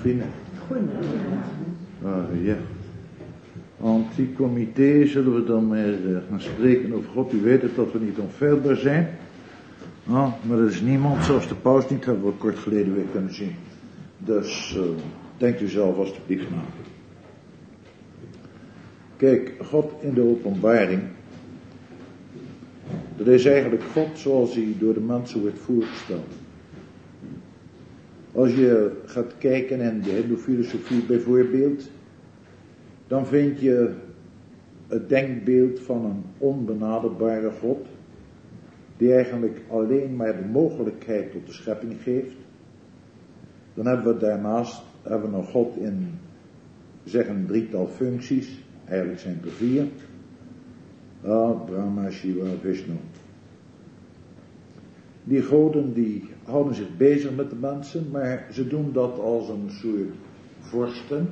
vrienden. Ja. Anticomité zullen we dan maar gaan spreken over God. U weet het dat we niet onfeilbaar zijn. Maar er is niemand, zoals de paus niet, hebben we kort geleden weer kunnen zien. Dus denkt u zelf alstublieft na. Kijk, God in de openbaring. Dat is eigenlijk God zoals hij door de mensen wordt voorgesteld. Als je gaat kijken in de Hindoe-filosofie bijvoorbeeld, dan vind je het denkbeeld van een onbenaderbare God, die eigenlijk alleen maar de mogelijkheid tot de schepping geeft. Dan hebben we daarnaast een God in, zeggen, een drietal functies, eigenlijk zijn het er 4. Brahma, Shiva, Vishnu. Die goden die houden zich bezig met de mensen, maar ze doen dat als een soort vorsten.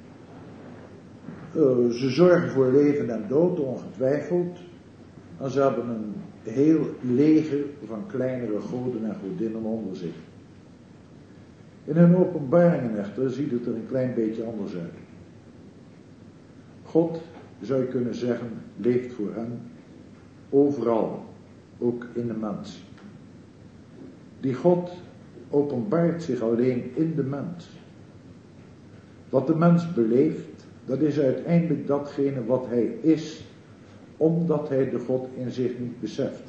Ze zorgen voor leven en dood, ongetwijfeld. En ze hebben een heel leger van kleinere goden en godinnen onder zich. In hun openbaringen echter ziet het er een klein beetje anders uit. God, zou je kunnen zeggen, leeft voor hen overal, ook in de mens. Die God openbaart zich alleen in de mens. Wat de mens beleeft, dat is uiteindelijk datgene wat hij is, omdat hij de God in zich niet beseft.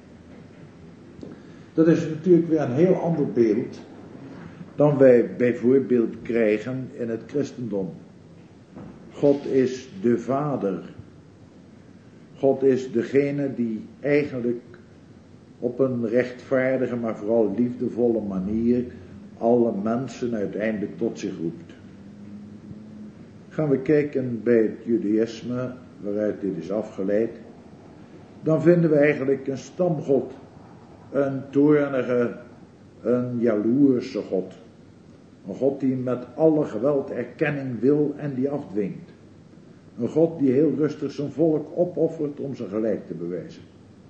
Dat is natuurlijk weer een heel ander beeld dan wij bijvoorbeeld krijgen in het christendom. God is de Vader. God is degene die eigenlijk op een rechtvaardige, maar vooral liefdevolle manier alle mensen uiteindelijk tot zich roept. Gaan we kijken bij het Judaïsme, waaruit dit is afgeleid, dan vinden we eigenlijk een stamgod, een toornige, een jaloerse God. Een God die met alle geweld erkenning wil en die afdwingt. Een God die heel rustig zijn volk opoffert om zijn gelijk te bewijzen.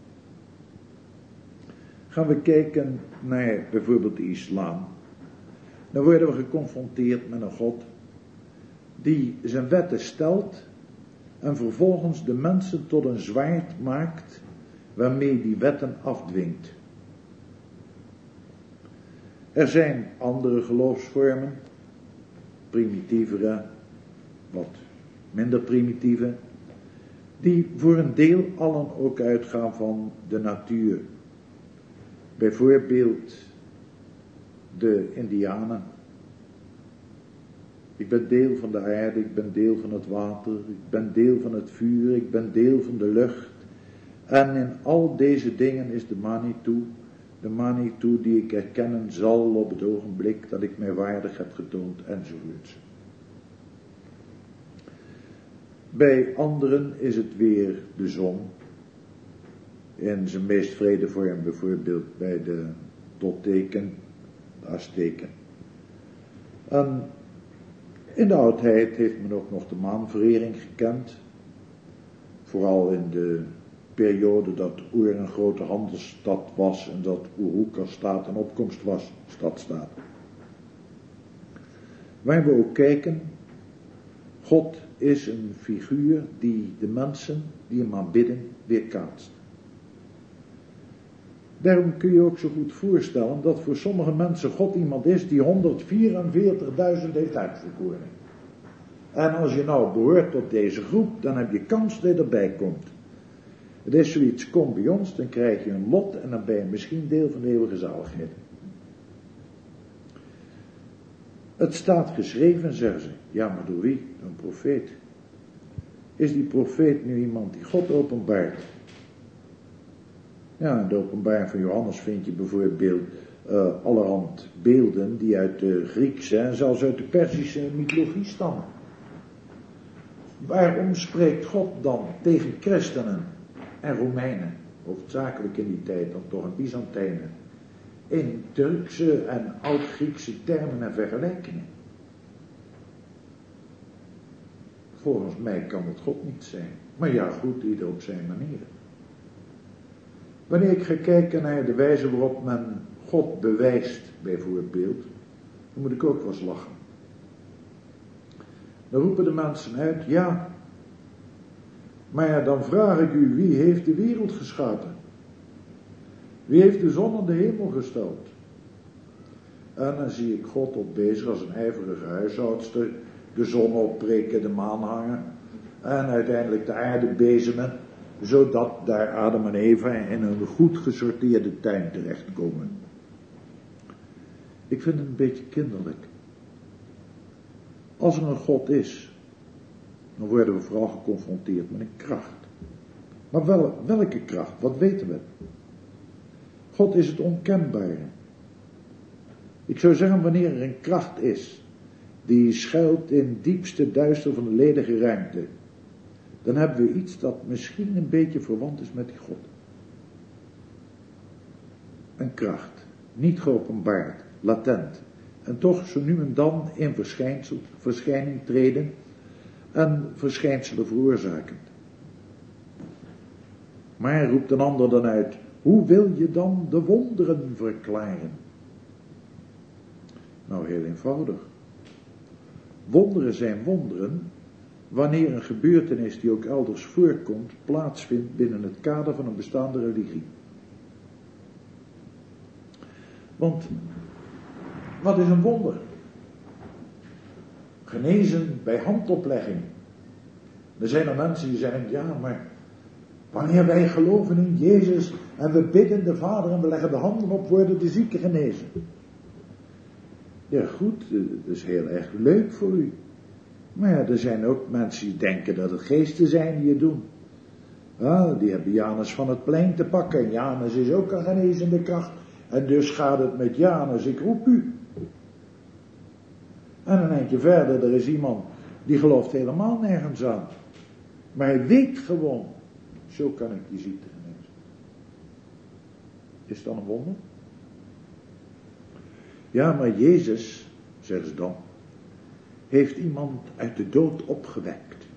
Gaan we kijken naar bijvoorbeeld de islam. Dan worden we geconfronteerd met een God die zijn wetten stelt en vervolgens de mensen tot een zwaard maakt waarmee die wetten afdwingt. Er zijn andere geloofsvormen, primitievere, wat minder primitieve, die voor een deel allen ook uitgaan van de natuur. Bijvoorbeeld de Indianen. Ik ben deel van de aarde, ik ben deel van het water, ik ben deel van het vuur, ik ben deel van de lucht. En in al deze dingen is de Manitou die ik erkennen zal op het ogenblik dat ik mij waardig heb getoond enzovoorts. Bij anderen is het weer de zon. In zijn meest vrede vorm bijvoorbeeld bij de Tolteken, de Azteken. En in de oudheid heeft men ook nog de maanverering gekend. Vooral in de periode dat Ur een grote handelsstad was en dat Uruk als staat en opkomst was, stadstaat. Waar we ook kijken, God is een figuur die de mensen die hem aanbidden weerkaatst. Daarom kun je ook zo goed voorstellen dat voor sommige mensen God iemand is die 144.000 heeft uitverkoren. En als je nou behoort tot deze groep, dan heb je kans dat je erbij komt. Het is zoiets, kom bij ons, dan krijg je een lot en dan ben je misschien deel van de eeuwige zaligheid. Het staat geschreven, zeggen ze. Ja, maar door wie? Een profeet. Is die profeet nu iemand die God openbaart? Ja, in de openbaring van Johannes vind je bijvoorbeeld allerhand beelden die uit de Griekse en zelfs uit de Perzische mythologie stammen. Waarom spreekt God dan tegen christenen en Romeinen, hoofdzakelijk in die tijd dan toch een Byzantijnen, in Turkse en oud-Griekse termen en vergelijkingen? Volgens mij kan het God niet zijn. Maar ja, goed, ieder op zijn manier. Wanneer ik ga kijken naar de wijze waarop men God bewijst, bijvoorbeeld, dan moet ik ook wel eens lachen. Dan roepen de mensen uit, ja. Maar ja, dan vraag ik u, wie heeft de wereld geschapen? Wie heeft de zon in de hemel gesteld? En dan zie ik God op bezig als een ijverige huishoudster. De zon opprikken, de maan hangen. En uiteindelijk de aarde bezemen. Zodat daar Adam en Eva in een goed gesorteerde tuin terechtkomen. Ik vind het een beetje kinderlijk. Als er een God is, dan worden we vooral geconfronteerd met een kracht. Maar welke kracht? Wat weten we? God is het onkenbare. Ik zou zeggen, wanneer er een kracht is, die schuilt in het diepste duister van de ledige ruimte, dan hebben we iets dat misschien een beetje verwant is met die God. Een kracht, niet geopenbaard, latent, en toch zo nu en dan in verschijning treden en verschijnselen veroorzakend. Maar roept een ander dan uit, hoe wil je dan de wonderen verklaren? Nou, heel eenvoudig. Wonderen zijn wonderen wanneer een gebeurtenis die ook elders voorkomt plaatsvindt binnen het kader van een bestaande religie. Want wat is een wonder? Genezen bij handoplegging. Er zijn er mensen die zeggen, ja, maar wanneer wij geloven in Jezus en we bidden de Vader en we leggen de handen op, worden de zieken genezen. Ja goed, dat is heel erg leuk voor u. Maar ja, er zijn ook mensen die denken dat het geesten zijn die het doen. Ah, die hebben Janus van het plein te pakken. En Janus is ook een genezende kracht. En dus gaat het met Janus, ik roep u. En een eindje verder, er is iemand die gelooft helemaal nergens aan. Maar hij weet gewoon, zo kan ik die ziekte genezen. Is dat een wonder? Ja, maar Jezus, zeggen ze dan, heeft iemand uit de dood opgewekt.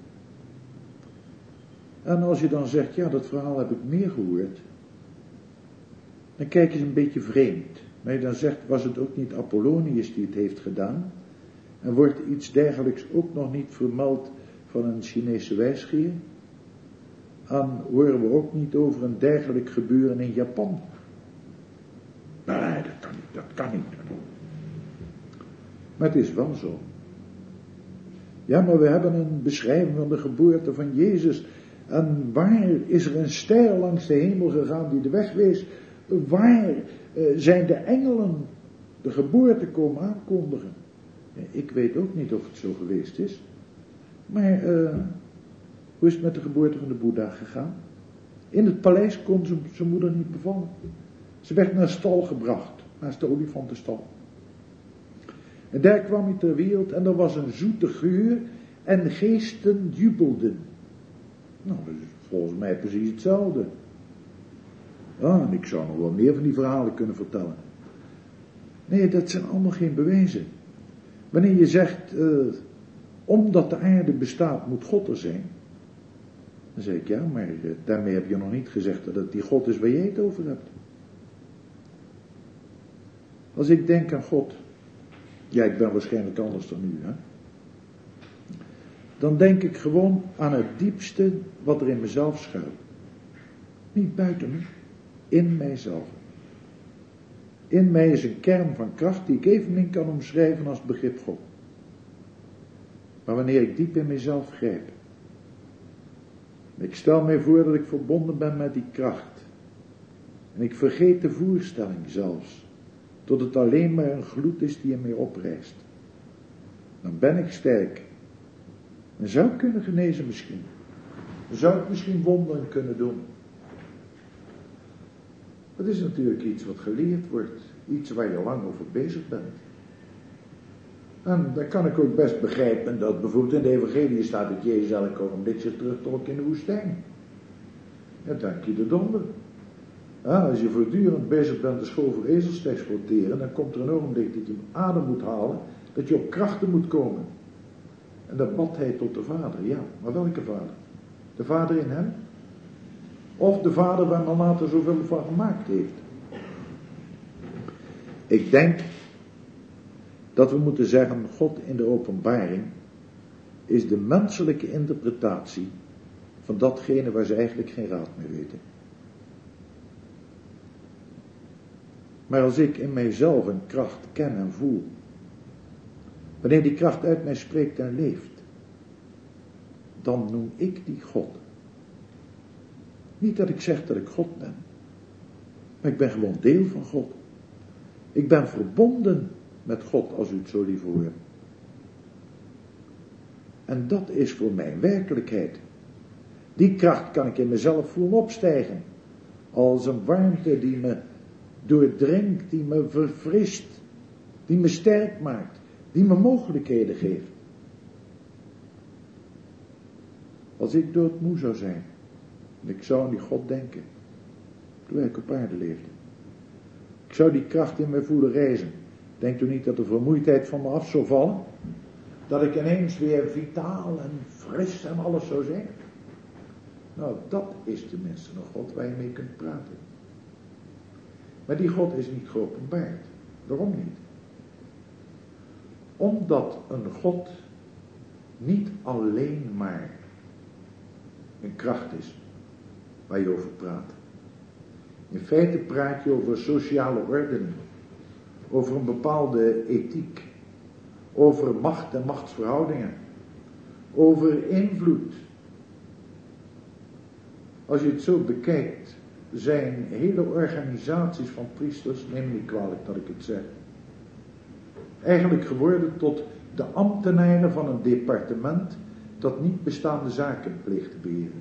En als je dan zegt, ja, dat verhaal heb ik meer gehoord, dan kijk je een beetje vreemd. Maar je dan zegt, was het ook niet Apollonius die het heeft gedaan? En wordt iets dergelijks ook nog niet vermeld van een Chinese wijsgeer? Dan horen we ook niet over een dergelijk gebeuren in Japan. Nee, dat kan niet. Maar het is wel zo. Ja, maar we hebben een beschrijving van de geboorte van Jezus. En waar is er een ster langs de hemel gegaan die de weg wees? Waar zijn de engelen de geboorte komen aankondigen? Ja, ik weet ook niet of het zo geweest is. Maar hoe is het met de geboorte van de Boeddha gegaan? In het paleis kon zijn moeder niet bevallen. Ze werd naar de stal gebracht, naast de olifantenstal. En daar kwam hij ter wereld en er was een zoete geur en geesten jubelden. Nou, dat is volgens mij precies hetzelfde. Ja, en ik zou nog wel meer van die verhalen kunnen vertellen. Nee, dat zijn allemaal geen bewijzen. Wanneer je zegt, omdat de aarde bestaat moet God er zijn. Dan zeg ik, ja, maar daarmee heb je nog niet gezegd dat het die God is waar jij het over hebt. Als ik denk aan God, ja, ik ben waarschijnlijk anders dan u, hè. Dan denk ik gewoon aan het diepste wat er in mezelf schuilt. Niet buiten me, in mijzelf. In mij is een kern van kracht die ik evenmin kan omschrijven als het begrip God. Maar wanneer ik diep in mijzelf grijp, ik stel mij voor dat ik verbonden ben met die kracht. En ik vergeet de voorstelling zelfs, tot het alleen maar een gloed is die in mij oprijst. Dan ben ik sterk. En zou ik kunnen genezen misschien. Zou ik misschien wonderen kunnen doen. Dat is natuurlijk iets wat geleerd wordt. Iets waar je lang over bezig bent. En dan kan ik ook best begrijpen dat bijvoorbeeld in de evangelie staat dat Jezus elk ogenblik zich terugtrok in de woestijn. Ja, dank je de donder. Ja, als je voortdurend bezig bent de school voor ezels te exploiteren, dan komt er een ogenblik dat je adem moet halen, dat je op krachten moet komen. En dat bad hij tot de Vader. Ja, maar welke Vader? De Vader in hem? Of de Vader waar men later zoveel van gemaakt heeft? Ik denk dat we moeten zeggen, God in de openbaring is de menselijke interpretatie van datgene waar ze eigenlijk geen raad mee weten. Maar als ik in mijzelf een kracht ken en voel, wanneer die kracht uit mij spreekt en leeft, dan noem ik die God. Niet dat ik zeg dat ik God ben, maar ik ben gewoon deel van God. Ik ben verbonden met God, als u het zo lief hoort. En dat is voor mij werkelijkheid. Die kracht kan ik in mezelf voelen opstijgen. Als een warmte die me doordringt, die me verfrist, die me sterk maakt, die me mogelijkheden geeft. Als ik doodmoe zou zijn, en ik zou aan die God denken, toen ik op aarde leefde. Ik zou die kracht in mij voelen reizen. Denkt u niet dat de vermoeidheid van me af zou vallen? Dat ik ineens weer vitaal en fris en alles zou zijn? Nou, dat is tenminste een God waar je mee kunt praten. Maar die God is niet geopenbaard. Waarom niet? Omdat een God niet alleen maar een kracht is waar je over praat. In feite praat je over sociale ordening, over een bepaalde ethiek, over macht en machtsverhoudingen, over invloed. Als je het zo bekijkt, zijn hele organisaties van priesters, neem me niet kwalijk dat ik het zeg, eigenlijk geworden tot de ambtenaren van een departement dat niet bestaande zaken pleegt te beheren.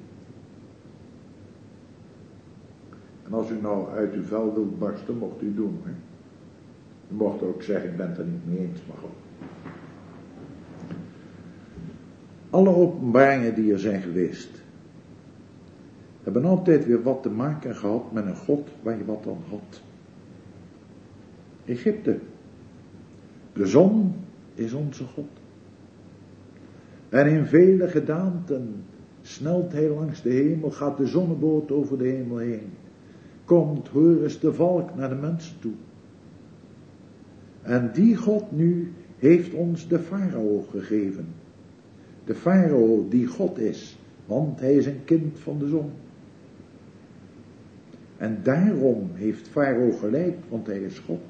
En als u nou uit uw vel wilt barsten, mocht u doen. Hè? U mocht ook zeggen, ik ben het er niet mee eens, maar goed. Alle openbaringen die er zijn geweest, hebben altijd weer wat te maken gehad met een God waar je wat aan had. Egypte. De zon is onze God. En in vele gedaanten snelt hij langs de hemel, gaat de zonneboot over de hemel heen. Komt, hoor eens, de valk naar de mensen toe. En die God nu heeft ons de farao gegeven. De farao die God is, want hij is een kind van de zon. En daarom heeft farao gelijk, want hij is God.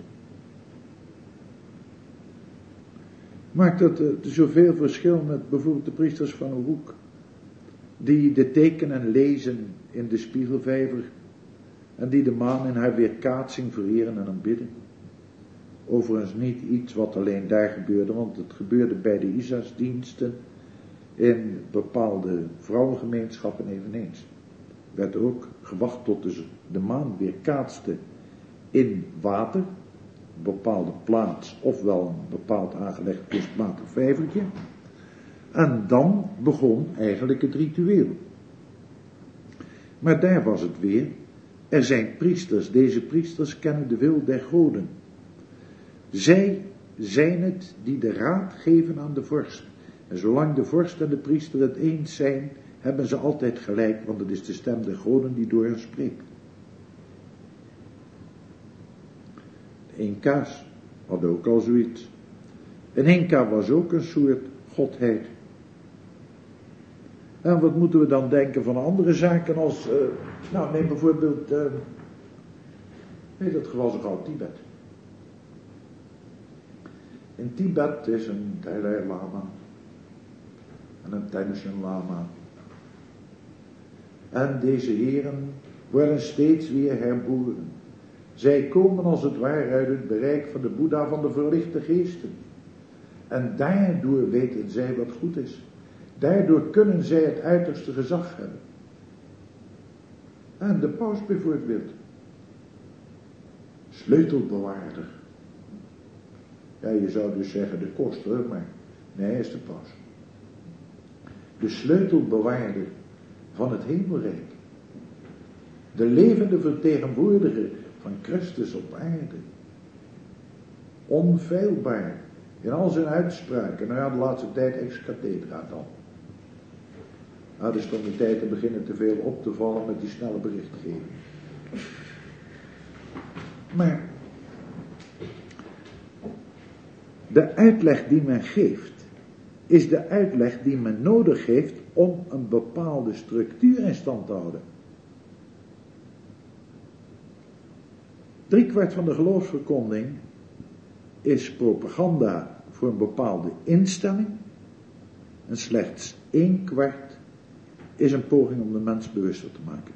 Maakt het zoveel verschil met bijvoorbeeld de priesters van Uruk, die de tekenen lezen in de spiegelvijver en die de maan in haar weerkaatsing vereren en aanbidden. Overigens niet iets wat alleen daar gebeurde, want het gebeurde bij de Isa's-diensten in bepaalde vrouwengemeenschappen eveneens. Werd ook gewacht tot de maan weerkaatste in water, een bepaalde plaats, ofwel een bepaald aangelegd kunstmatig vijvertje. En dan begon eigenlijk het ritueel. Maar daar was het weer. Er zijn priesters, deze priesters kennen de wil der goden. Zij zijn het die de raad geven aan de vorst. En zolang de vorst en de priester het eens zijn, hebben ze altijd gelijk, want het is de stem der goden die door hen spreekt. De Inca's hadden ook al zoiets. Een Inca was ook een soort godheid. En wat moeten we dan denken van andere zaken als, neem bijvoorbeeld, dat geval zo gauw Tibet. In Tibet is een Dalai Lama en een Tenzin Lama. En deze heren worden steeds weer herboren. Zij komen als het ware uit het bereik van de Boeddha van de verlichte geesten. En daardoor weten zij wat goed is. Daardoor kunnen zij het uiterste gezag hebben. En de paus bijvoorbeeld. Sleutelbewaarder. Ja, je zou dus zeggen de koster, maar nee, hij is de paus. De sleutelbewaarder van het hemelrijk. De levende vertegenwoordiger van Christus op aarde. Onfeilbaar in al zijn uitspraken. Nou ja, de laatste tijd ex cathedra dan. Nou, dus van die tijd te beginnen te veel op te vallen met die snelle berichtgeving. Maar de uitleg die men geeft is de uitleg die men nodig heeft om een bepaalde structuur in stand te houden. 3/4 van de geloofsverkondiging is propaganda voor een bepaalde instelling en slechts 1/4 is een poging om de mens bewuster te maken.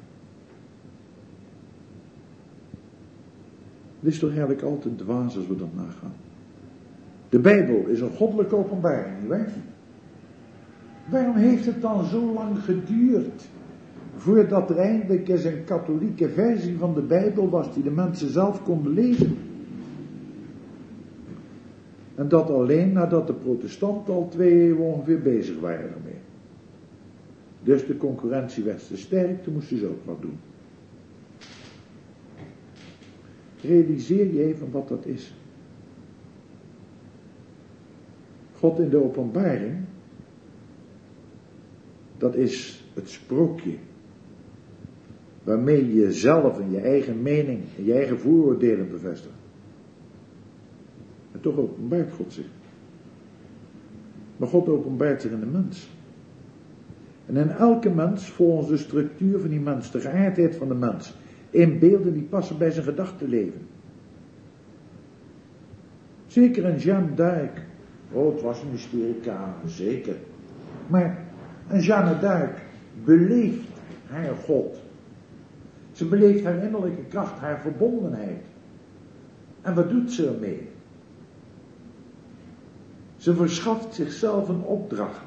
Het is toch eigenlijk altijd dwaas als we dat nagaan. De Bijbel is een goddelijke openbaring, nietwaar? Waarom heeft het dan zo lang geduurd voordat er eindelijk eens een katholieke versie van de Bijbel was die de mensen zelf konden lezen? En dat alleen nadat de protestanten al 2 eeuwen ongeveer bezig waren ermee. Dus de concurrentie werd te sterk, toen moesten ze ook wat doen. Realiseer je even wat dat is. God in de openbaring, dat is het sprookje waarmee je jezelf en je eigen mening en je eigen vooroordelen bevestigt. En toch openbaart God zich. Maar God openbaart zich in de mens. En in elke mens, volgens de structuur van die mens, de geaardheid van de mens, in beelden die passen bij zijn gedachtenleven. Zeker een Jeanne d'Arc. Oh, het was een hysterica, zeker. Maar een Jeanne d'Arc beleeft haar God. Ze beleeft haar innerlijke kracht, haar verbondenheid. En wat doet ze ermee? Ze verschaft zichzelf een opdracht.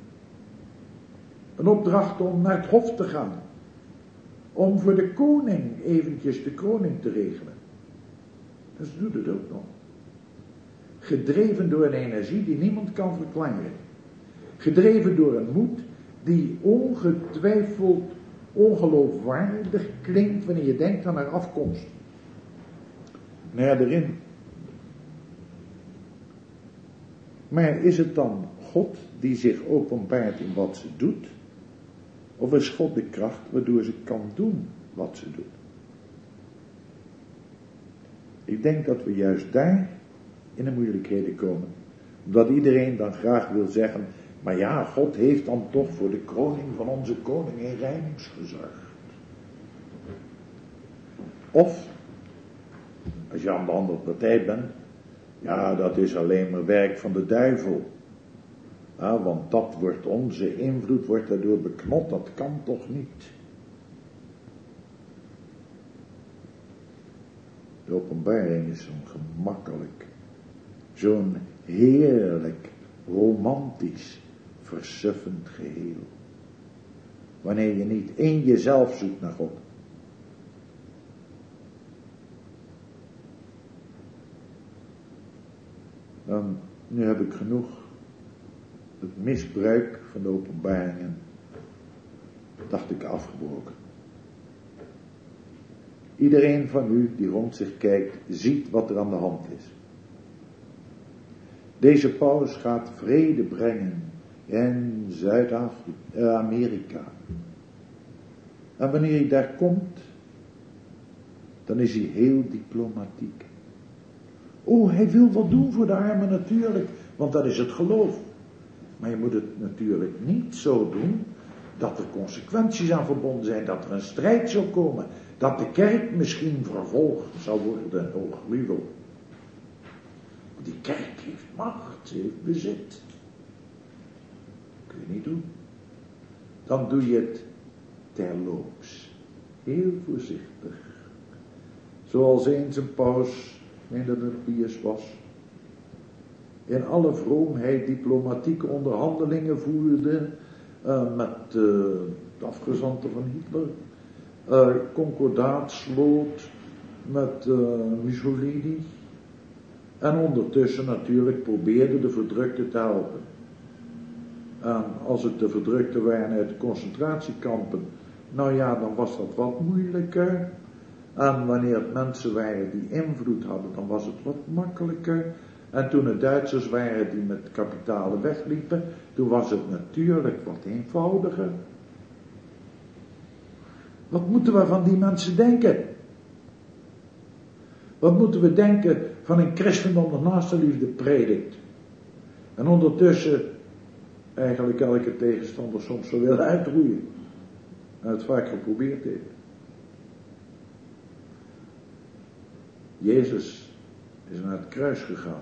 Een opdracht om naar het hof te gaan. Om voor de koning eventjes de kroning te regelen. En ze doet het ook nog. Gedreven door een energie die niemand kan verklaren. Gedreven door een moed die ongetwijfeld ongeloofwaardig klinkt wanneer je denkt aan haar afkomst. Nou ja, erin. Maar is het dan God die zich openbaart in wat ze doet? Of is God de kracht waardoor ze kan doen wat ze doet? Ik denk dat we juist daar in de moeilijkheden komen. Omdat iedereen dan graag wil zeggen, maar ja, God heeft dan toch voor de kroning van onze koningin Reims gezorgd. Of, als je aan de andere partij bent, ja, dat is alleen maar werk van de duivel. Ja, want dat wordt, onze invloed wordt daardoor beknot, dat kan toch niet. De openbaring is zo'n gemakkelijk, zo'n heerlijk, romantisch, versuffend geheel. Wanneer je niet in jezelf zoekt naar God. Dan, nu heb ik genoeg het misbruik van de openbaringen, dacht ik, afgebroken. Iedereen van u die rond zich kijkt, ziet wat er aan de hand is. Deze paus gaat vrede brengen in Zuid-Amerika. En wanneer hij daar komt, dan is hij heel diplomatiek. Oh, hij wil wat doen voor de armen natuurlijk, want dat is het geloof. Maar je moet het natuurlijk niet zo doen dat er consequenties aan verbonden zijn, dat er een strijd zal komen, dat de kerk misschien vervolgd zal worden, o gruwel. Die kerk heeft macht, ze heeft bezit. Kun je niet doen. Dan doe je het terloops. Heel voorzichtig. Zoals eens een paus, ik meen dat het Pius was, in alle vroomheid diplomatieke onderhandelingen voerde met de afgezanten van Hitler. Concordaat sloot met Mussolini. En ondertussen natuurlijk probeerde de verdrukten te helpen. En als het de verdrukten waren uit de concentratiekampen, nou ja, dan was dat wat moeilijker. En wanneer het mensen waren die invloed hadden, dan was het wat makkelijker. En toen het Duitsers waren die met kapitalen wegliepen, toen was het natuurlijk wat eenvoudiger. Wat moeten we van die mensen denken? Wat moeten we denken van een christendom dat naastenliefde predikt? En ondertussen eigenlijk elke tegenstander soms zou willen uitroeien. En het vaak geprobeerd heeft. Jezus is naar het kruis gegaan.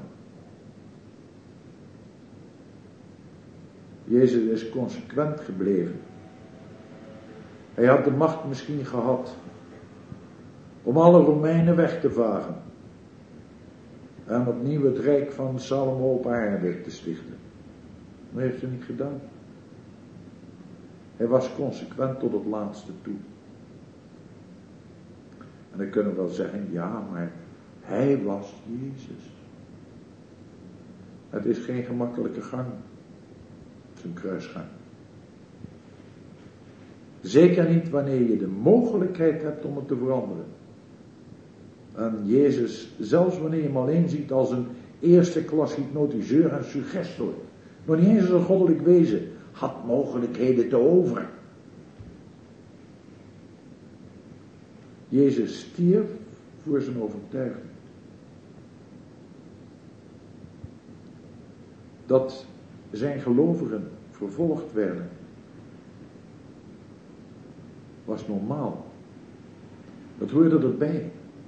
Jezus is consequent gebleven. Hij had de macht misschien gehad om alle Romeinen weg te vagen en opnieuw het rijk van Salomo op aarde te stichten. Maar hij heeft het niet gedaan. Hij was consequent tot het laatste toe. En dan kunnen we wel zeggen, ja, maar hij was Jezus. Het is geen gemakkelijke gang, zijn kruisgang. Zeker niet wanneer je de mogelijkheid hebt om het te veranderen. En Jezus, zelfs wanneer je hem alleen ziet als een eerste klas hypnotiseur en suggestor, nog niet eens als een goddelijk wezen, had mogelijkheden te over. Jezus stierf voor zijn overtuiging. Dat zijn gelovigen vervolgd werden, was normaal. Dat hoorde erbij.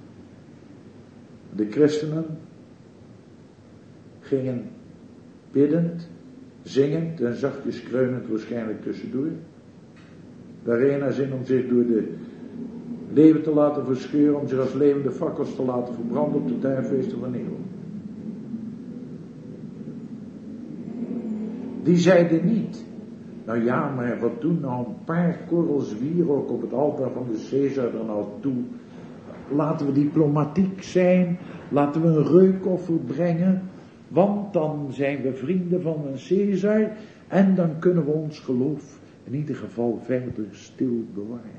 De christenen gingen biddend, zingend en zachtjes kreunend waarschijnlijk tussendoor. De arena zin om zich door de leeuwen te laten verscheuren, om zich als levende fakkels te laten verbranden op de tuinfeesten van Nero. Die zeiden niet, nou ja, maar wat doen nou een paar korrels wierook op het altaar van de Caesar er nou toe? Laten we diplomatiek zijn, laten we een reukoffer brengen, want dan zijn we vrienden van een Caesar en dan kunnen we ons geloof in ieder geval verder stil bewaren.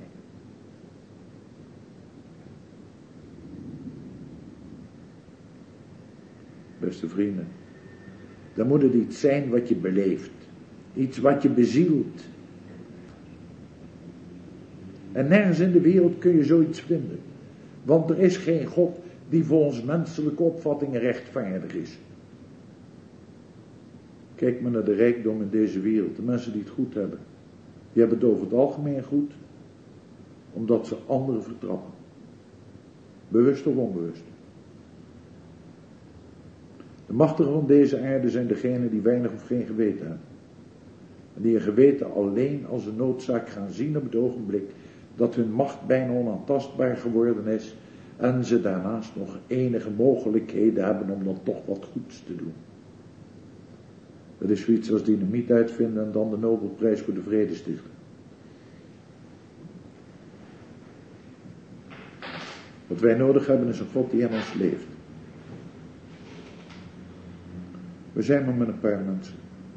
Beste vrienden, dan moet het iets zijn wat je beleeft, iets wat je bezielt. En nergens in de wereld kun je zoiets vinden, want er is geen God die volgens menselijke opvattingen rechtvaardig is. Kijk maar naar de rijkdom in deze wereld. De mensen die het goed hebben, die hebben het over het algemeen goed, omdat ze anderen vertrappen. Bewust of onbewust. De machtigen van deze aarde zijn degenen die weinig of geen geweten hebben. En die een geweten alleen als een noodzaak gaan zien op het ogenblik dat hun macht bijna onaantastbaar geworden is en ze daarnaast nog enige mogelijkheden hebben om dan toch wat goeds te doen. Dat is zoiets als dynamiet uitvinden en dan de Nobelprijs voor de vrede stichten. Wat wij nodig hebben is een God die in ons leeft. We zijn maar met een paar mensen.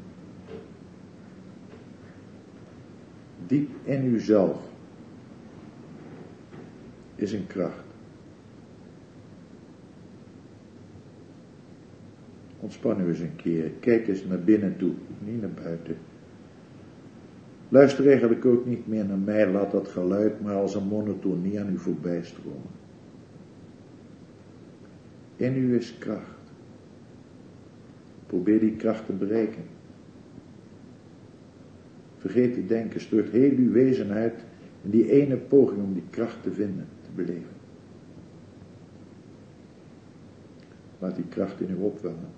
Diep in uzelf is een kracht. Ontspan u eens een keer. Kijk eens naar binnen toe, niet naar buiten. Luister eigenlijk ook niet meer naar mij. Laat dat geluid maar als een monotonie aan u voorbij stromen. In u is kracht. Probeer die kracht te bereiken. Vergeet te denken, stort heel uw wezen uit in die ene poging om die kracht te vinden, te beleven. Laat die kracht in u opwellen.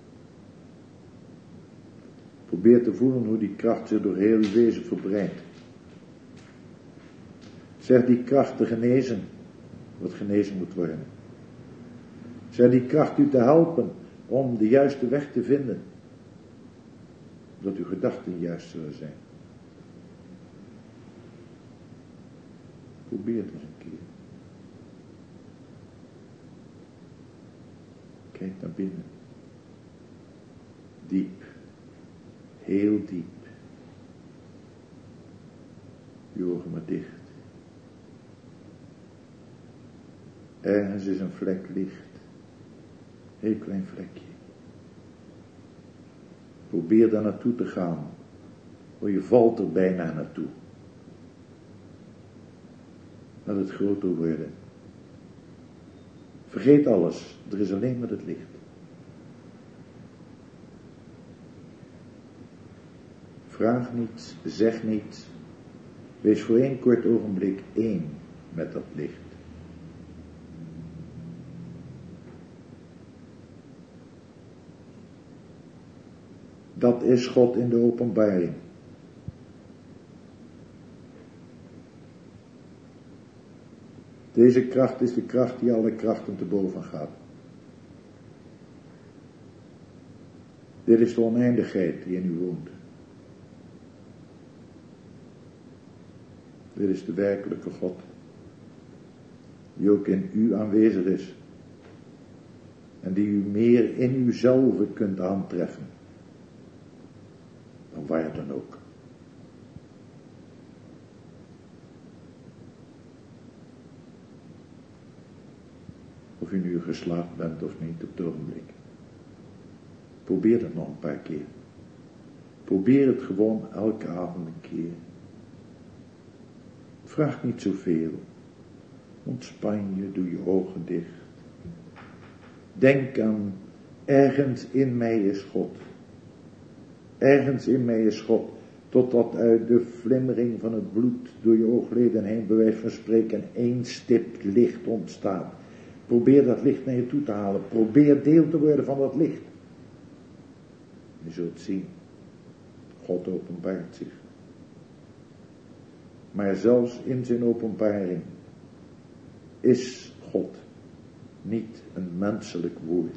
Probeer te voelen hoe die kracht zich door heel uw wezen verbreidt. Zeg die kracht te genezen, wat genezen moet worden. Zeg die kracht u te helpen om de juiste weg te vinden, zodat uw gedachten juist zullen zijn. Probeer het eens een keer. Kijk naar binnen. Diep. Heel diep. Uw ogen maar dicht. Ergens is een vlek licht. Heel klein vlekje. Probeer daar naartoe te gaan. Want je valt er bijna naartoe. Laat het groter worden. Vergeet alles. Er is alleen maar het licht. Vraag niet, zeg niet. Wees voor één kort ogenblik één met dat licht. Dat is God in de openbaring. Deze kracht is de kracht die alle krachten te boven gaat. Dit is de oneindigheid die in u woont. Dit is de werkelijke God, die ook in u aanwezig is. En die u meer in uzelf kunt aantreffen, dan waar dan ook. Of u nu geslaagd bent of niet op het ogenblik. Probeer het nog een paar keer. Probeer het gewoon elke avond een keer. Vraag niet zoveel. Ontspan je, doe je ogen dicht. Denk aan, ergens in mij is God. Ergens in mij is God. Totdat uit de flimmering van het bloed door je oogleden heen, bij wijze van spreken, één stip licht ontstaat. Probeer dat licht naar je toe te halen. Probeer deel te worden van dat licht. Je zult zien, God openbaart zich. Maar zelfs in zijn openbaring is God niet een menselijk woord.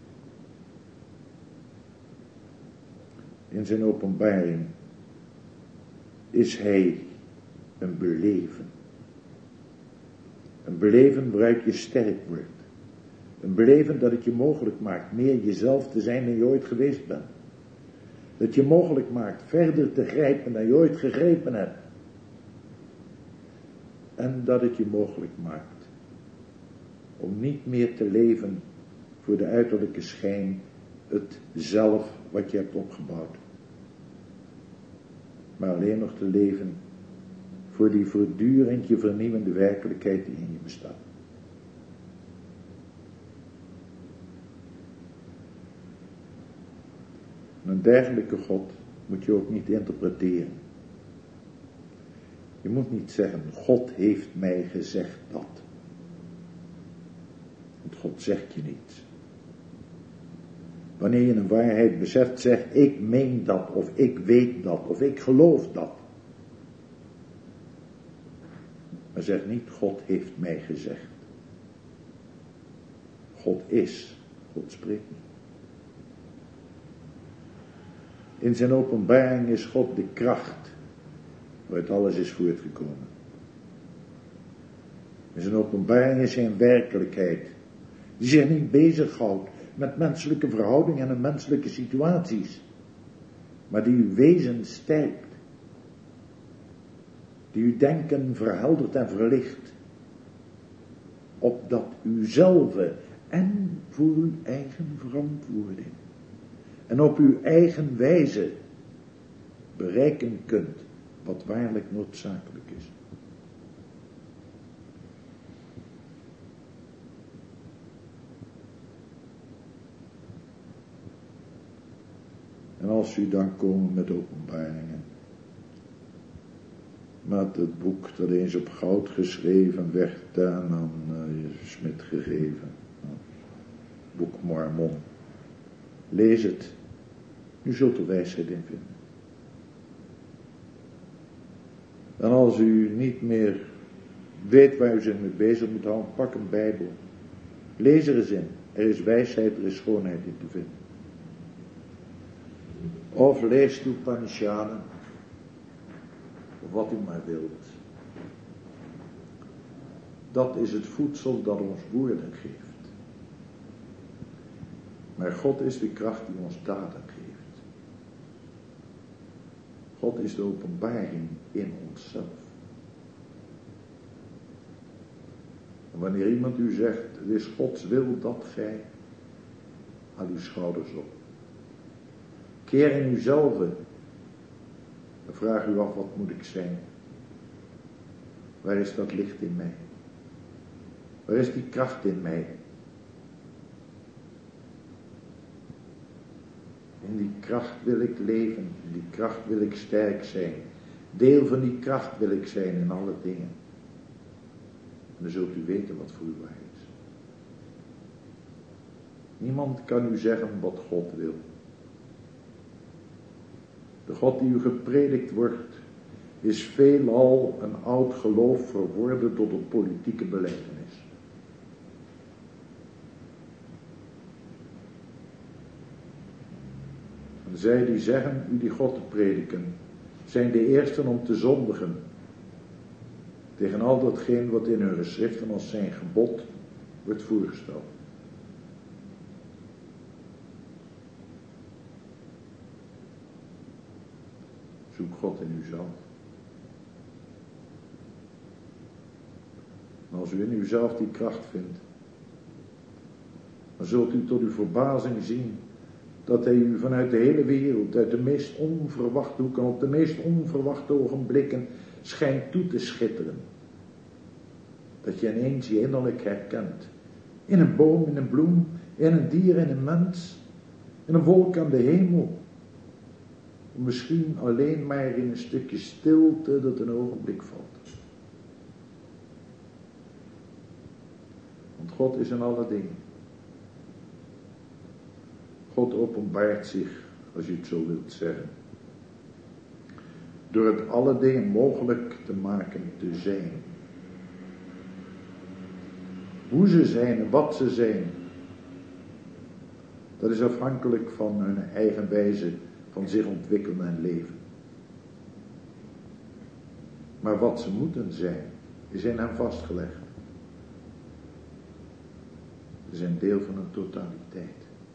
In zijn openbaring is hij een beleven. Een beleven waaruit je sterk wordt. Een beleven dat het je mogelijk maakt meer jezelf te zijn dan je ooit geweest bent. Dat je mogelijk maakt verder te grijpen dan je ooit gegrepen hebt. En dat het je mogelijk maakt om niet meer te leven voor de uiterlijke schijn, het zelf wat je hebt opgebouwd. Maar alleen nog te leven voor die voortdurend je vernieuwende werkelijkheid die in je bestaat. Een dergelijke God moet je ook niet interpreteren. Je moet niet zeggen, God heeft mij gezegd dat. Want God zegt je niets. Wanneer je een waarheid beseft, zeg ik meen dat, of ik weet dat, of ik geloof dat. Maar zeg niet, God heeft mij gezegd. God is, God spreekt niet. In zijn openbaring is God de kracht waaruit alles is voortgekomen. In zijn openbaring is zijn werkelijkheid, die zich niet bezighoudt met menselijke verhoudingen en menselijke situaties, maar die uw wezen sterkt, die uw denken verheldert en verlicht, opdat u zelf en voor uw eigen verantwoording en op uw eigen wijze bereiken kunt wat waarlijk noodzakelijk is. En als u dan komt met openbaringen, met het boek dat eens op goud geschreven werd en aan Smit gegeven, boek Mormon, lees het, u zult er wijsheid in vinden. En als u niet meer weet waar u zich mee bezig moet houden, pak een Bijbel. Lees er eens in. Er is wijsheid, er is schoonheid in te vinden. Of lees de Upanishaden. Of wat u maar wilt. Dat is het voedsel dat ons woorden geeft. Maar God is de kracht die ons daden geeft. God is de openbaring in onszelf. En wanneer iemand u zegt, het is Gods wil dat gij, haal uw schouders op. Keer in uzelf en vraag u af, wat moet ik zijn? Waar is dat licht in mij? Waar is die kracht in mij? In die kracht wil ik leven, in die kracht wil ik sterk zijn. Deel van die kracht wil ik zijn in alle dingen. En dan zult u weten wat voor u waar is. Niemand kan u zeggen wat God wil. De God die u gepredikt wordt, is veelal een oud geloof verworden tot een politieke belijdenis. En zij die zeggen u die God te prediken, zijn de eersten om te zondigen tegen al datgene wat in hun geschriften als zijn gebod wordt voorgesteld. Zoek God in uzelf. En als u in uzelf die kracht vindt, dan zult u tot uw verbazing zien dat hij u vanuit de hele wereld, uit de meest onverwachte hoeken, op de meest onverwachte ogenblikken schijnt toe te schitteren. Dat je ineens je innerlijk herkent. In een boom, in een bloem, in een dier, in een mens, in een wolk aan de hemel. Misschien alleen maar in een stukje stilte dat een ogenblik valt. Want God is in alle dingen. God openbaart zich, als je het zo wilt zeggen, door het alle dingen mogelijk te maken te zijn. Hoe ze zijn en wat ze zijn, dat is afhankelijk van hun eigen wijze van zich ontwikkelen en leven. Maar wat ze moeten zijn, is in hen vastgelegd. Ze zijn deel van een totaliteit.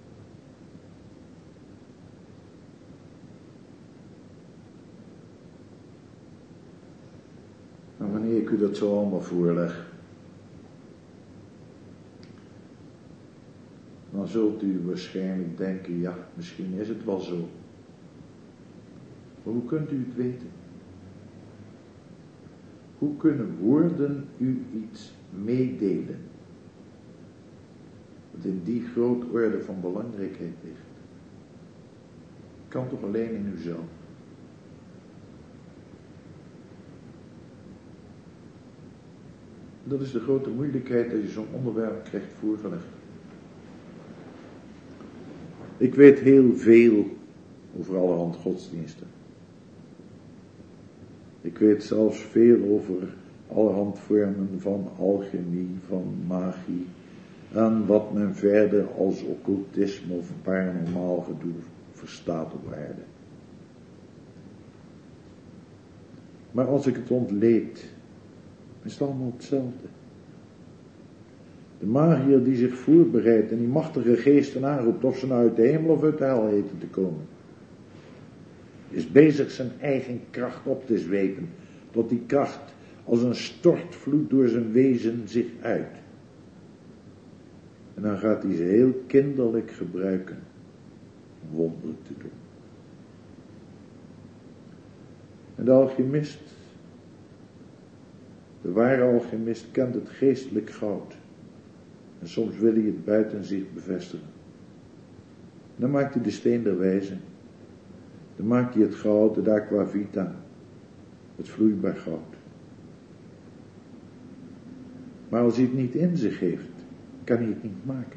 En wanneer ik u dat zo allemaal voorleg, dan zult u waarschijnlijk denken, ja, misschien is het wel zo. Maar hoe kunt u het weten? Hoe kunnen woorden u iets meedelen wat in die grote orde van belangrijkheid ligt? Kan toch alleen in uzelf. Dat is de grote moeilijkheid als je zo'n onderwerp krijgt voorgelegd. Ik weet heel veel over allerhand godsdiensten. Ik weet zelfs veel over allerhand vormen van alchemie, van magie. En wat men verder als occultisme of paranormaal gedoe verstaat op aarde. Maar als ik het ontleed, is het allemaal hetzelfde. De magier die zich voorbereidt en die machtige geesten aanroept, of ze nou uit de hemel of uit de hel heten te komen, is bezig zijn eigen kracht op te zwepen, tot die kracht als een stortvloed door zijn wezen zich uit. En dan gaat hij ze heel kinderlijk gebruiken om wonderen te doen. En de alchemist, de ware alchemist, kent het geestelijk goud. En soms wil hij het buiten zich bevestigen. Dan maakt hij de steen der wijze. Dan maakt hij het goud, het aquavita, het vloeibaar goud. Maar als hij het niet in zich heeft, kan hij het niet maken.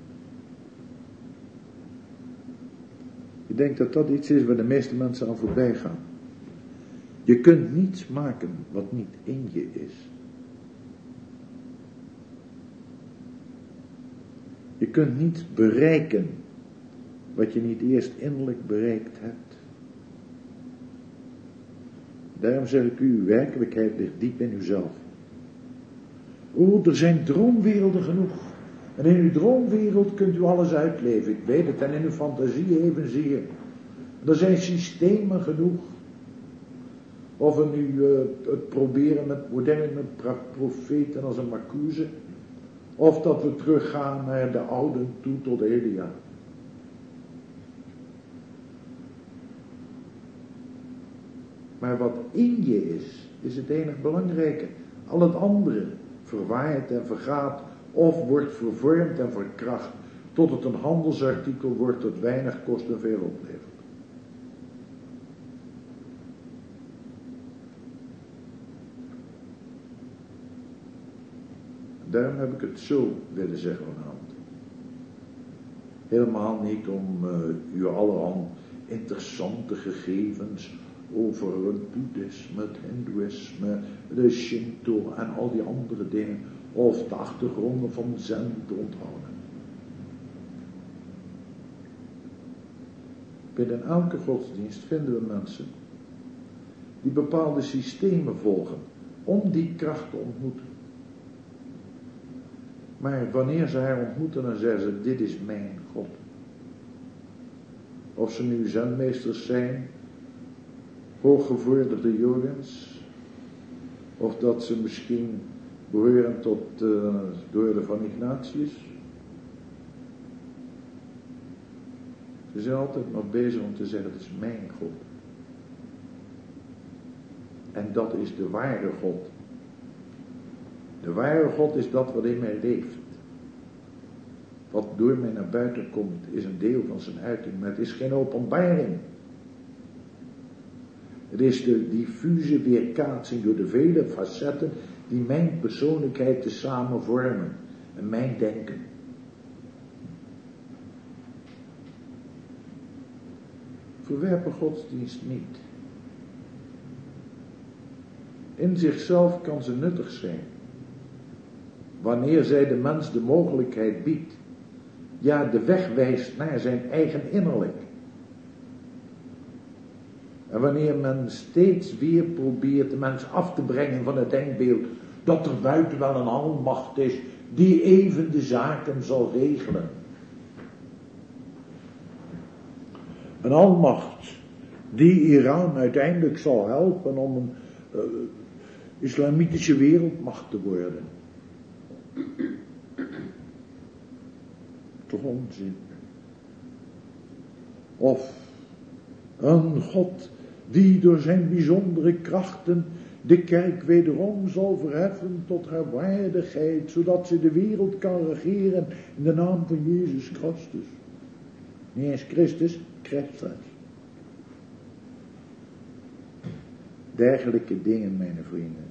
Ik denk dat dat iets is waar de meeste mensen aan voorbij gaan. Je kunt niets maken wat niet in je is. Je kunt niets bereiken wat je niet eerst innerlijk bereikt hebt. Daarom zeg ik u, uw werkelijkheid ligt diep in uzelf. Er zijn droomwerelden genoeg. En in uw droomwereld kunt u alles uitleven. Ik weet het. En in uw fantasie evenzeer. Er zijn systemen genoeg. Of we nu het proberen met moderne profeten als een Marcuse. Of dat we teruggaan naar de ouden toe tot Elia. Maar wat in je is het enig belangrijke. Al het andere verwaait en vergaat of wordt vervormd en verkracht tot het een handelsartikel wordt dat weinig kost en veel oplevert. Daarom heb ik het zo willen zeggen vanavond. Helemaal niet om u allerhand interessante gegevens over het boeddhisme, het hindoeïsme, de Shinto en al die andere dingen, of de achtergronden van Zen te onthouden. Binnen elke godsdienst vinden we mensen die bepaalde systemen volgen om die kracht te ontmoeten. Maar wanneer ze haar ontmoeten, dan zeggen ze, dit is mijn God. Of ze nu zenmeesters zijn, hooggevorderde yogins, of dat ze misschien behoren tot de orde van Ignatius. Ze zijn altijd nog bezig om te zeggen, het is mijn God. En dat is de ware God. De ware God is dat wat in mij leeft. Wat door mij naar buiten komt, is een deel van zijn uiting, maar het is geen openbaring. Het is de diffuse weerkaatsing door de vele facetten die mijn persoonlijkheid tezamen vormen en mijn denken. Verwerpen godsdienst niet. In zichzelf kan ze nuttig zijn. Wanneer zij de mens de mogelijkheid biedt, ja, de weg wijst naar zijn eigen innerlijk. En wanneer men steeds weer probeert de mens af te brengen van het denkbeeld dat er buiten wel een almacht is die even de zaken zal regelen. Een almacht die Iran uiteindelijk zal helpen om een islamitische wereldmacht te worden. Toch onzin. Of een God die door zijn bijzondere krachten de kerk wederom zal verheffen tot haar waardigheid, zodat ze de wereld kan regeren in de naam van Jezus Christus. Niet eens Christus, Christus. Dergelijke dingen, mijn vrienden,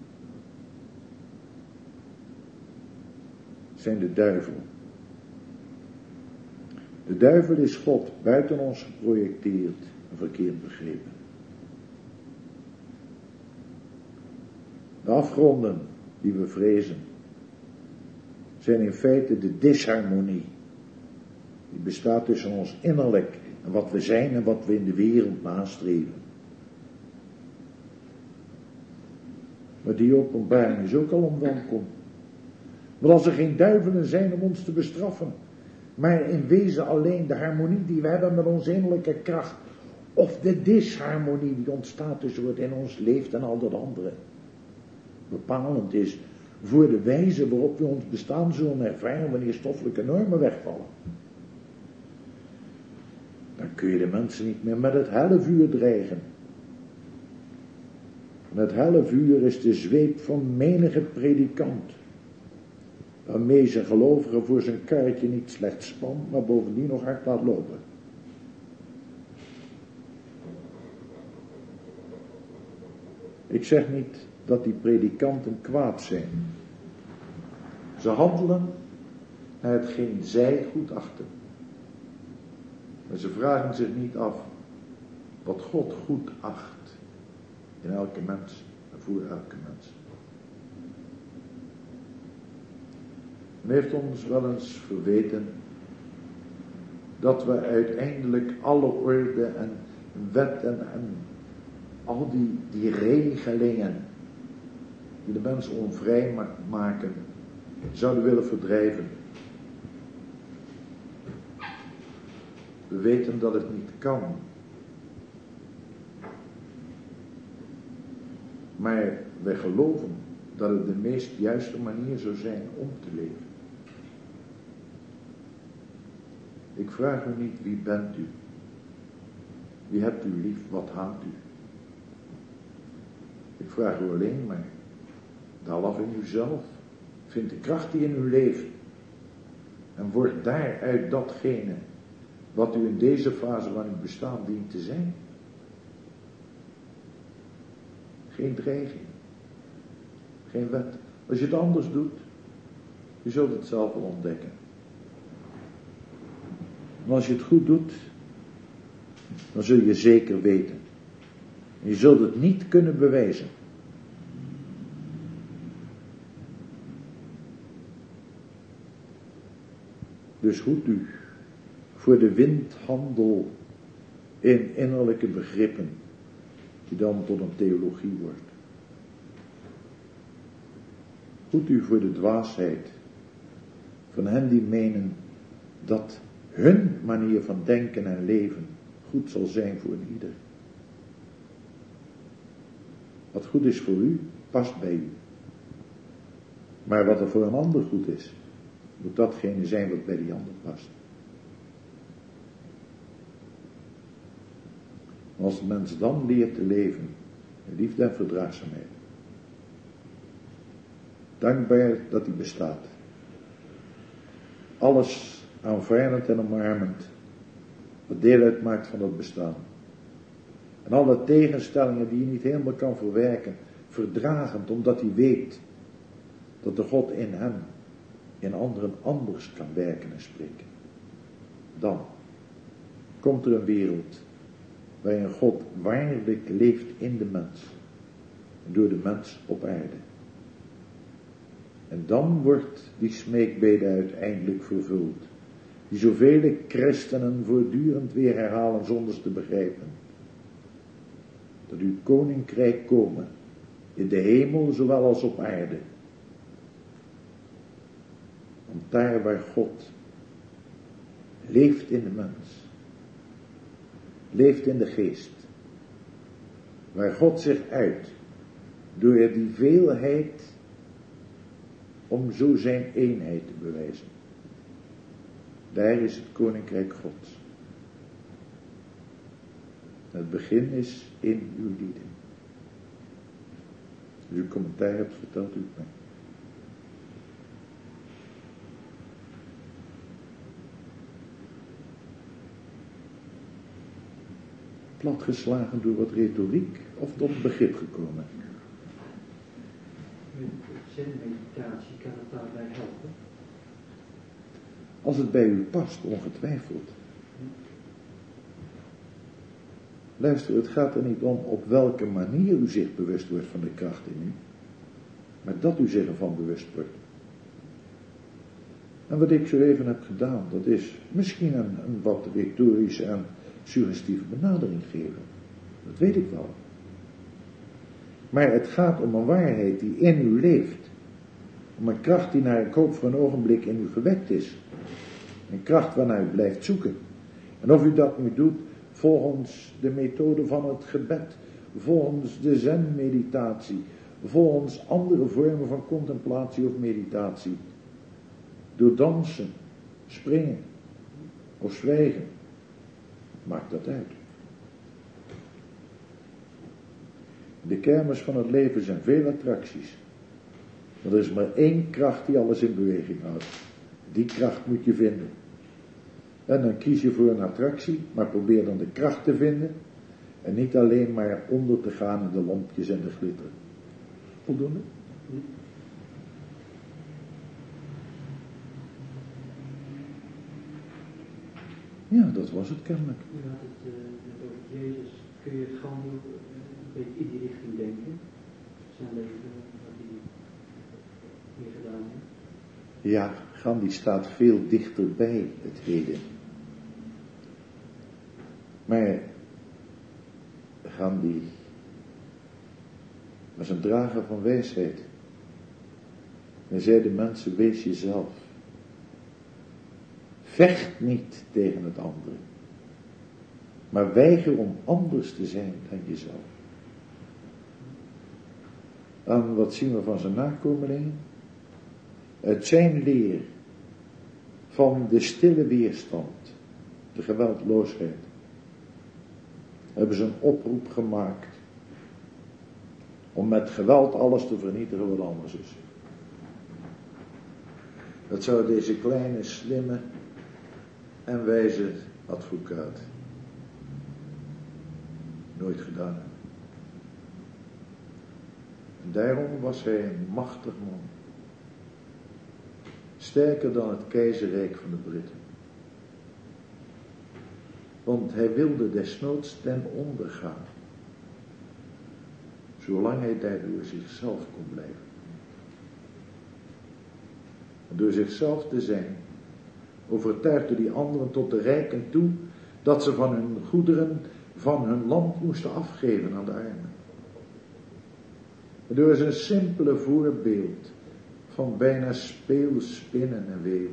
zijn de duivel. De duivel is God buiten ons geprojecteerd en verkeerd begrepen. De afgronden die we vrezen zijn in feite de disharmonie die bestaat tussen ons innerlijk en wat we zijn en wat we in de wereld nastreven. Maar die openbaring is ook al onwelkom. Want als er geen duivelen zijn om ons te bestraffen, maar in wezen alleen de harmonie die we hebben met onze innerlijke kracht, of de disharmonie die ontstaat tussen wat in ons leeft en al dat andere, bepalend is voor de wijze waarop we ons bestaan zullen ervaren wanneer stoffelijke normen wegvallen. Dan kun je de mensen niet meer met het hellevuur dreigen. En het hellevuur is de zweep van menige predikant, waarmee zijn gelovige voor zijn karretje niet slecht spant, maar bovendien nog hard laat lopen. Ik zeg niet dat die predikanten kwaad zijn. Ze handelen naar hetgeen zij goed achten. Maar ze vragen zich niet af wat God goed acht in elke mens en voor elke mens. Men heeft ons wel eens verweten dat we uiteindelijk alle orde en wetten en al die regelingen die de mens onvrij maken, zouden willen verdrijven. We weten dat het niet kan. Maar wij geloven dat het de meest juiste manier zou zijn om te leven. Ik vraag u niet, wie bent u? Wie hebt u lief? Wat haat u? Ik vraag u alleen maar, daal af in uzelf. Vind de kracht die in u leeft. En wordt daaruit datgene wat u in deze fase van uw bestaan dient te zijn. Geen dreiging. Geen wet. Als je het anders doet, je zult het zelf wel ontdekken. Maar als je het goed doet, dan zul je zeker weten. Je zult het niet kunnen bewijzen. Dus hoed u voor de windhandel in innerlijke begrippen, die dan tot een theologie wordt. Hoed u voor de dwaasheid van hen die menen dat hun manier van denken en leven goed zal zijn voor een ieder. Wat goed is voor u, past bij u. Maar wat er voor een ander goed is, moet datgene zijn wat bij die ander past. Als de mens dan leert te leven in liefde en verdraagzaamheid, dankbaar dat hij bestaat, alles aanvaardend en omarmend, wat deel uitmaakt van dat bestaan, en alle tegenstellingen die je niet helemaal kan verwerken, verdragend, omdat hij weet dat de God in hem, in anderen anders kan werken en spreken. Dan komt er een wereld waarin God waarlijk leeft in de mens en door de mens op aarde. En dan wordt die smeekbede uiteindelijk vervuld, die zoveel christenen voortdurend weer herhalen zonder ze te begrijpen. Dat uw koninkrijk komen, in de hemel zowel als op aarde. Want daar waar God leeft in de mens, leeft in de geest, waar God zich uit door die veelheid om zo zijn eenheid te bewijzen. Daar is het koninkrijk Gods. Het begin is in uw lieden. Als u commentaar hebt, vertelt u het mij. Platgeslagen door wat retoriek of tot begrip gekomen? Zenmeditatie, kan het daarbij helpen? Als het bij u past, ongetwijfeld. Luister, het gaat er niet om op welke manier u zich bewust wordt van de kracht in u, maar dat u zich ervan bewust wordt. En wat ik zo even heb gedaan, dat is misschien een wat retorische en suggestieve benadering geven. Dat weet ik wel. Maar het gaat om een waarheid die in u leeft. Om een kracht die naar ik hoop voor een ogenblik in u gewekt is. Een kracht waarnaar u blijft zoeken. En of u dat nu doet volgens de methode van het gebed, volgens de zen-meditatie, volgens andere vormen van contemplatie of meditatie. Door dansen, springen of zwijgen. Maakt dat uit. De kermis van het leven zijn veel attracties. Maar er is maar één kracht die alles in beweging houdt. Die kracht moet je vinden. En dan kies je voor een attractie, maar probeer dan de kracht te vinden. En niet alleen maar onder te gaan in de lampjes en de glitter. Voldoende? Ja, dat was het kennelijk. U had het net over Jezus. Kun je het gewoon een beetje in die richting denken? Zijn leven, wat hij hier gedaan heeft? Ja, Gandhi staat veel dichter bij het heden. Maar Gandhi was een drager van wijsheid. Hij zei de mensen, wees jezelf. Vecht niet tegen het andere. Maar weiger om anders te zijn dan jezelf. En wat zien we van zijn nakomelingen? Uit zijn leer van de stille weerstand, de geweldloosheid, hebben ze een oproep gemaakt om met geweld alles te vernietigen wat anders is. Dat zou deze kleine, slimme en wijze advocaat nooit gedaan hebben. En daarom was hij een machtig man. Sterker dan het keizerrijk van de Britten. Want hij wilde desnoods ten onder gaan. Zolang hij daardoor zichzelf kon blijven. En door zichzelf te zijn, overtuigde die anderen tot de rijken toe dat ze van hun goederen, van hun land moesten afgeven aan de armen. En door zijn simpele voorbeeld van bijna speels spinnen en weven,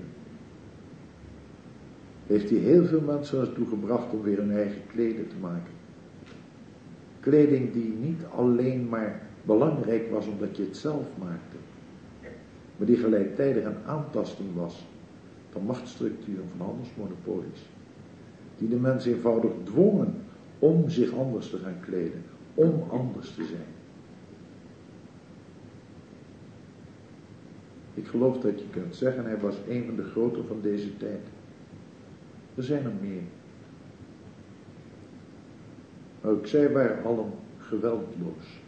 heeft hij heel veel mensen ertoe gebracht om weer hun eigen kleden te maken. Kleding die niet alleen maar belangrijk was omdat je het zelf maakte, maar die gelijktijdig een aantasting was van machtsstructuren, van handelsmonopolies, die de mensen eenvoudig dwongen om zich anders te gaan kleden, om anders te zijn. Ik geloof dat je kunt zeggen, hij was een van de groten van deze tijd. Er zijn er meer. Maar ook zij waren allen geweldloos.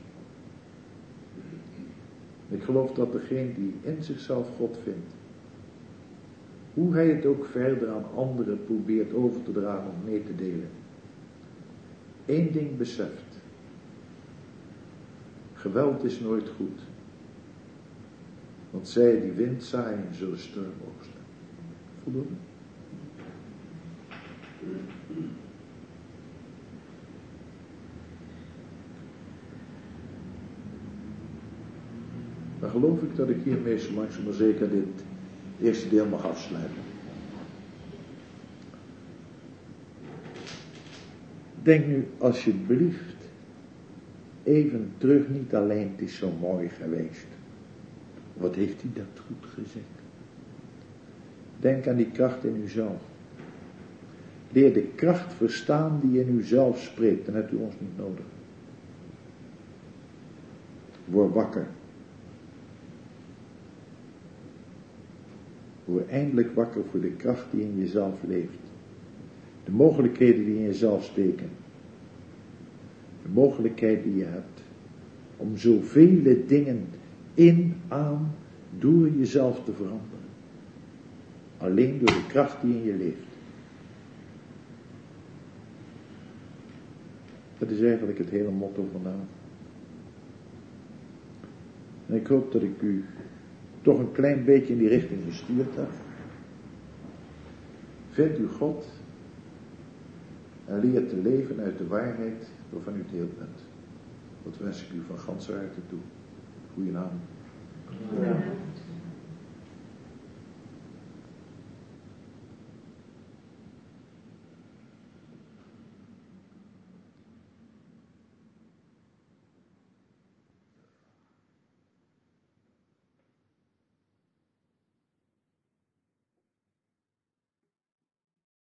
Ik geloof dat degene die in zichzelf God vindt, hoe hij het ook verder aan anderen probeert over te dragen of mee te delen, één ding beseft. Geweld is nooit goed. Want zij die wind zaaien, zullen storm oogsten. Voldoende? Dan geloof ik dat ik hiermee zo langzaam maar zeker dit eerste deel mag afsluiten. Denk nu alsjeblieft even terug, niet alleen het is zo mooi geweest. Wat heeft hij dat goed gezegd? Denk aan die kracht in uzelf. Leer de kracht verstaan die in uzelf spreekt. Dan hebt u ons niet nodig. Word wakker. Word eindelijk wakker voor de kracht die in jezelf leeft. De mogelijkheden die in jezelf steken. De mogelijkheid die je hebt om zoveel dingen in, aan, door jezelf te veranderen. Alleen door de kracht die in je leeft. Dat is eigenlijk het hele motto vandaag. En ik hoop dat ik u toch een klein beetje in die richting gestuurd heb. Vind u God en leer te leven uit de waarheid waarvan u deel bent. Dat wens ik u van ganse harte toe. Goedenavond. Ja.